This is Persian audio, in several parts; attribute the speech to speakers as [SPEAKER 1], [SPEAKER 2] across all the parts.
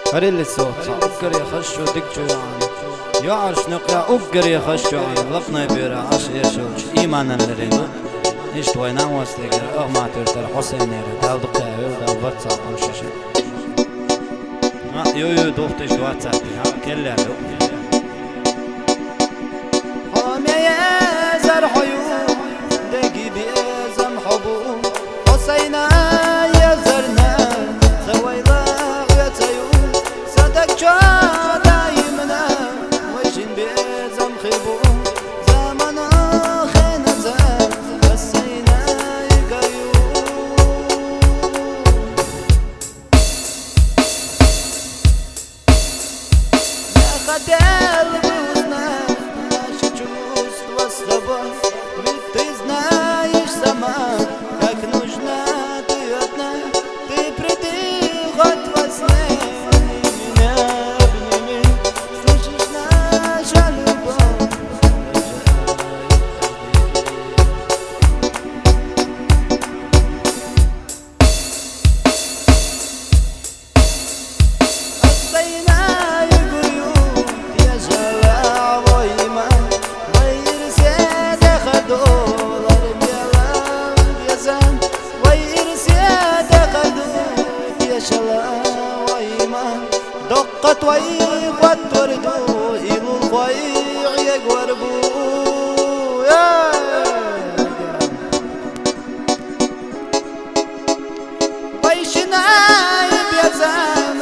[SPEAKER 1] هريل الصوت أقر يخشوا دكتور يعني يعرش نقع أقر يخشوا يعني لقنا بيرا عش يشوش إيمانا لرينو إيش توينا واسلك ما ترتر حسين يرى داود قاوي وداود واتساب وشيشن يو دوختش واتساب كل يعلو حامي يزر حيو دقي بيزم حبو حسينا يزرنا زويلا ويتيو صدق جا دايمنا وجن بيزم خيبو زمنا خينزا حسينا يقيو يا خدال بوزنا ناشي чувств с тобой ведь ты знаешь сама как нужна ты одна ты приди хоть во сне меня обними слышишь наша любовь حسينا يقولوا يا جلال وإيمان غير سيادة خدولر بيلام بيزان غير سيادة خدول يا شلال وإيمان دقت ويقوت تردو إلو الخويع يقوربو ويشنا بيزان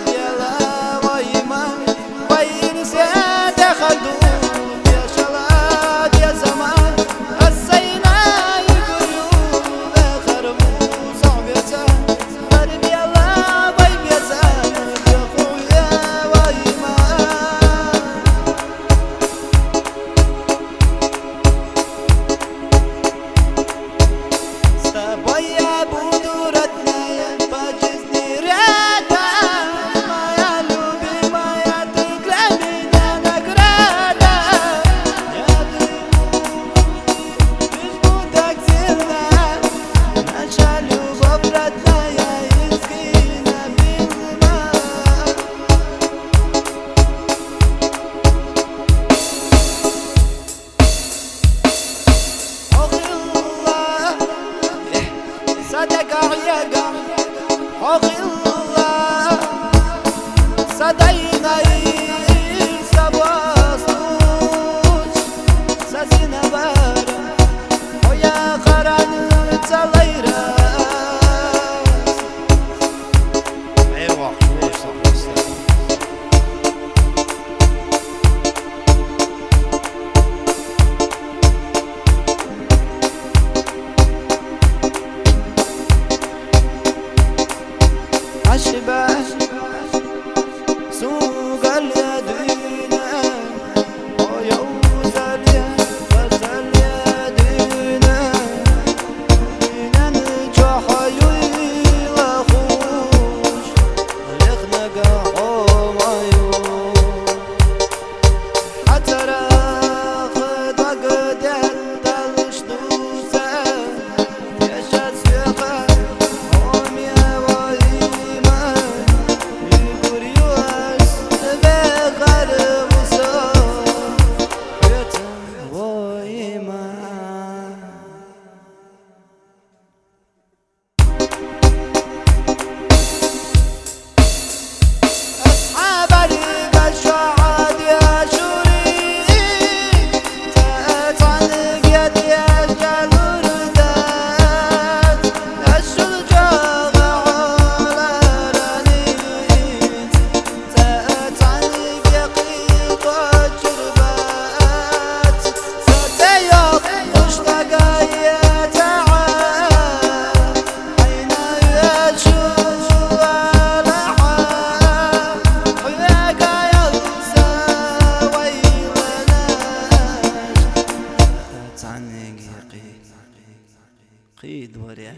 [SPEAKER 1] قيد وريا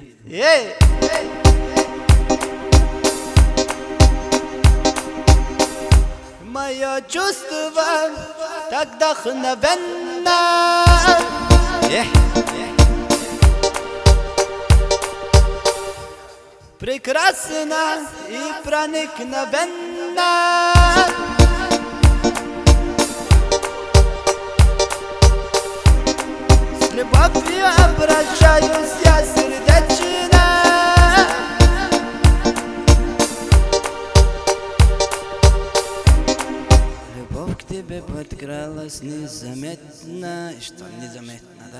[SPEAKER 1] Моё чувство так вдохновенно прекрасно и проникновенно.
[SPEAKER 2] زمتنا لبافي أبرشا يسياسر دجنا
[SPEAKER 1] Любовь к тебе подкралась незаметно. И что незаметно, да?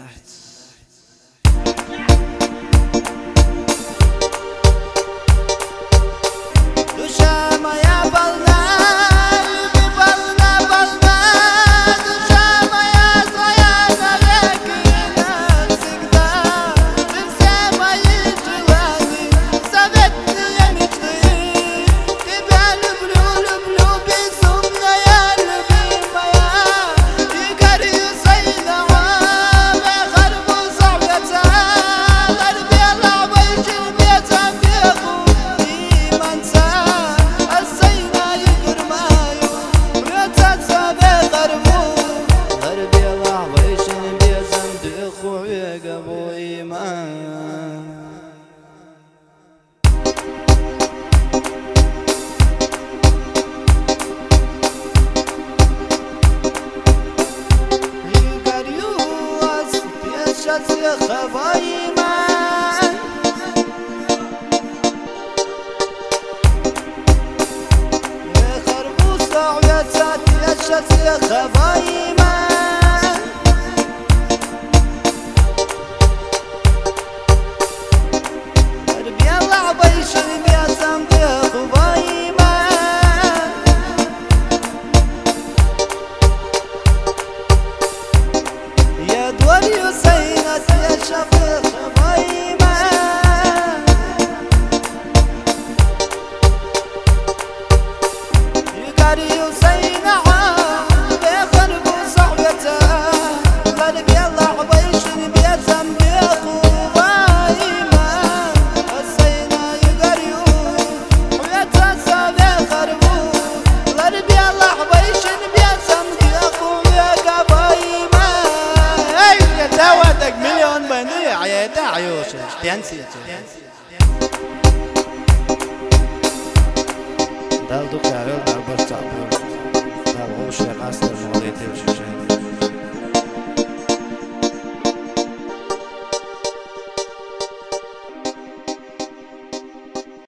[SPEAKER 2] Душа моя волна, люби волна, волна. Душа моя твоя навеки навсегда. Ты все мои желания, заветные мечты. Тебя люблю, люблю, безумная, любимая. И горю сайдава, бехарбу савята. Гарби лава и чермета бегу. يا خفايما قلبي الله بيشن يا سمت يا خفايما يا دور يسينات يا شفيق خفايما يقاري يسينا مليون بني عياتا عيوش تنسي
[SPEAKER 1] دال دوك عيال دال برشا